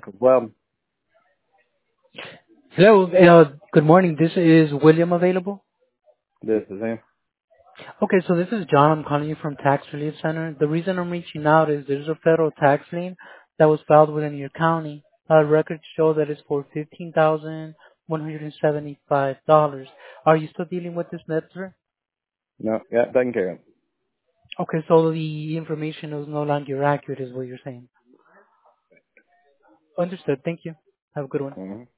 Well, Hello, good morning. This is William available. this is him. Okay, so this is John. I'm calling you from Tax Relief Center. The reason I'm reaching out is there's a federal tax lien that was filed within your county. Records show that it's for $15,175. Are you still dealing with this matter? No, yeah, taken care of. Okay, so the information is no longer accurate, is what you're saying. Understood. Thank you. Have a good one. Mhm.